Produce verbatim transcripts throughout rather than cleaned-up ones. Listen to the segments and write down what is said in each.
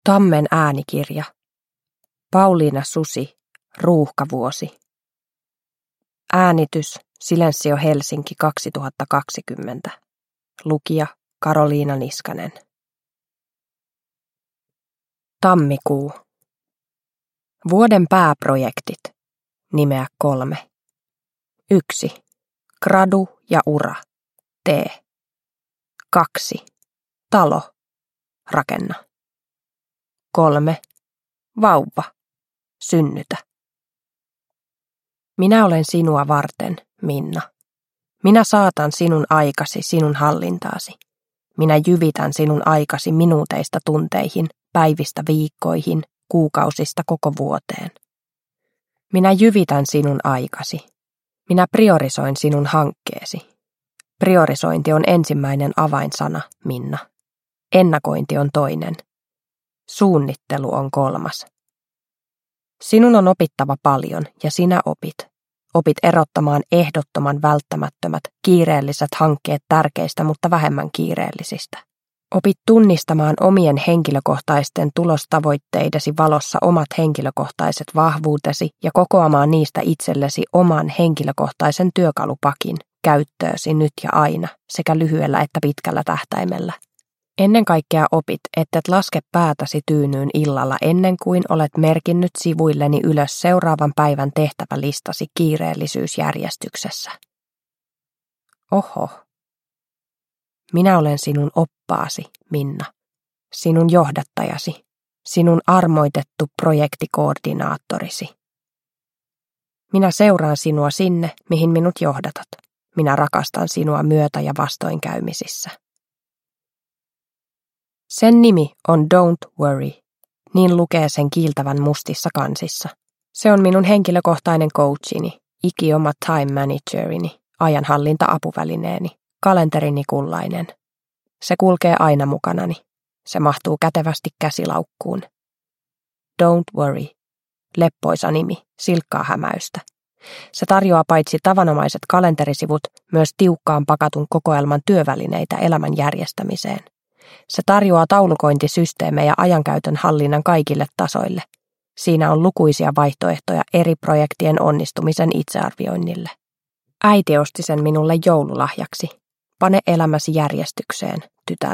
Tammen äänikirja. Pauliina Susi, Ruuhkavuosi. Äänitys Silensio Helsinki kaksituhattakaksikymmentä. Lukija Karoliina Niskanen. Tammikuu. Vuoden pääprojektit. Nimeä kolme. Yksi. Gradu ja ura. Tee. Kaksi. Talo. Rakenna. Kolme. Vauva. Synnytä. Minä olen sinua varten, Minna. Minä saatan sinun aikasi sinun hallintaasi. Minä jyvitän sinun aikasi minuuteista tunteihin, päivistä viikkoihin, kuukausista koko vuoteen. Minä jyvitän sinun aikasi. Minä priorisoin sinun hankkeesi. Priorisointi on ensimmäinen avainsana, Minna. Ennakointi on toinen. Suunnittelu on kolmas. Sinun on opittava paljon ja sinä opit. Opit erottamaan ehdottoman välttämättömät, kiireelliset hankkeet tärkeistä, mutta vähemmän kiireellisistä. Opit tunnistamaan omien henkilökohtaisten tulostavoitteidesi valossa omat henkilökohtaiset vahvuutesi ja kokoamaan niistä itsellesi oman henkilökohtaisen työkalupakin käyttöösi nyt ja aina, sekä lyhyellä että pitkällä tähtäimellä. Ennen kaikkea opit, ettet laske päätäsi tyynyyn illalla ennen kuin olet merkinnyt sivuilleni ylös seuraavan päivän tehtävälistasi kiireellisyysjärjestyksessä. Oho. Minä olen sinun oppaasi, Minna. Sinun johdattajasi. Sinun armoitettu projektikoordinaattorisi. Minä seuraan sinua sinne, mihin minut johdatat. Minä rakastan sinua myötä- ja vastoinkäymisissä. Sen nimi on Don't Worry. Niin lukee sen kiiltävän mustissa kansissa. Se on minun henkilökohtainen coachini, ikioma time managerini, ajanhallinta-apuvälineeni, kalenterini kullainen. Se kulkee aina mukanani. Se mahtuu kätevästi käsilaukkuun. Don't Worry. Leppoisa nimi, silkkaa hämäystä. Se tarjoaa paitsi tavanomaiset kalenterisivut, myös tiukkaan pakatun kokoelman työvälineitä elämän järjestämiseen. Se tarjoaa taulukointisysteemejä ajankäytön hallinnan kaikille tasoille. Siinä on lukuisia vaihtoehtoja eri projektien onnistumisen itsearvioinnille. Äiti osti sen minulle joululahjaksi. Pane elämäsi järjestykseen, tytär.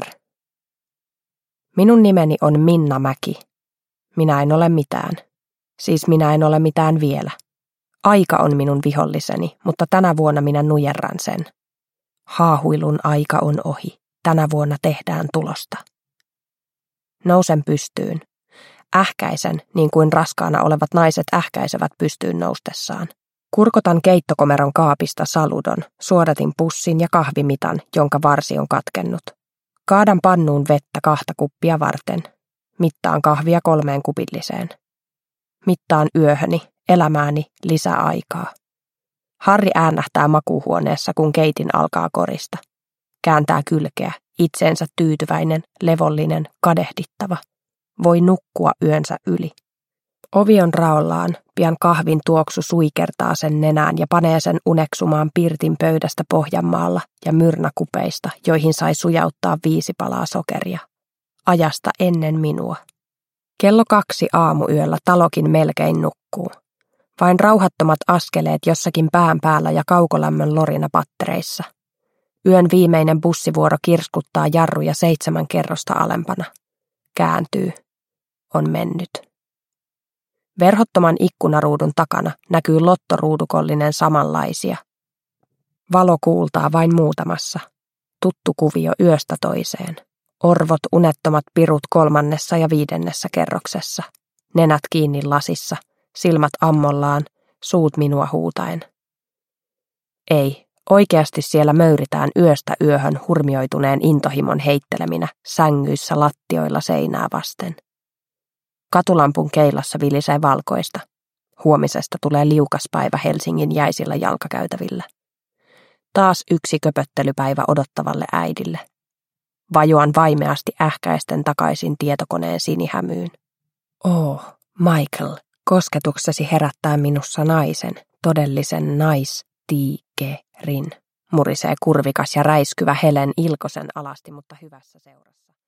Minun nimeni on Minna Mäki. Minä en ole mitään. Siis minä en ole mitään vielä. Aika on minun viholliseni, mutta tänä vuonna minä nujerran sen. Haahuilun aika on ohi. Tänä vuonna tehdään tulosta. Nousen pystyyn. Ähkäisen, niin kuin raskaana olevat naiset ähkäisevät pystyyn noustessaan. Kurkotan keittokomeron kaapista saludon, suodatin pussin ja kahvimitan, jonka varsi on katkennut. Kaadan pannuun vettä kahta kuppia varten. Mittaan kahvia kolmeen kupilliseen. Mittaan yöhöni, elämääni, lisäaikaa. Harri äänähtää makuuhuoneessa, kun keitin alkaa korista. Kääntää kylkeä, itseensä tyytyväinen, levollinen, kadehdittava. Voi nukkua yönsä yli. Ovi on raollaan, pian kahvin tuoksu suikertaa sen nenään ja panee sen uneksumaan pirtin pöydästä Pohjanmaalla ja myrnäkupeista, joihin sai sujauttaa viisi palaa sokeria. Ajasta ennen minua. Kello kaksi aamuyöllä talokin melkein nukkuu. Vain rauhattomat askeleet jossakin pään päällä ja kaukolämmön lorina pattereissa. Yön viimeinen bussivuoro kirskuttaa jarruja seitsemän kerrosta alempana. Kääntyy. On mennyt. Verhottoman ikkunaruudun takana näkyy lottoruudukollinen samanlaisia. Valo kuultaa vain muutamassa. Tuttu kuvio yöstä toiseen. Orvot unettomat pirut kolmannessa ja viidennessä kerroksessa. Nenät kiinni lasissa, silmät ammollaan, suut minua huutaen. Ei. Oikeasti siellä möyritään yöstä yöhön hurmioituneen intohimon heitteleminä sängyissä lattioilla seinää vasten. Katulampun keilassa vilisee valkoista. Huomisesta tulee liukas päivä Helsingin jäisillä jalkakäytävillä. Taas yksi köpöttelypäivä odottavalle äidille. Vajoan vaimeasti ähkäisten takaisin tietokoneen sinihämyyn. Oh, Michael, kosketuksesi herättää minussa naisen, todellisen naistiikerin, murisee kurvikas ja räiskyvä Helen Ilkosen alasti, mutta hyvässä seurassa.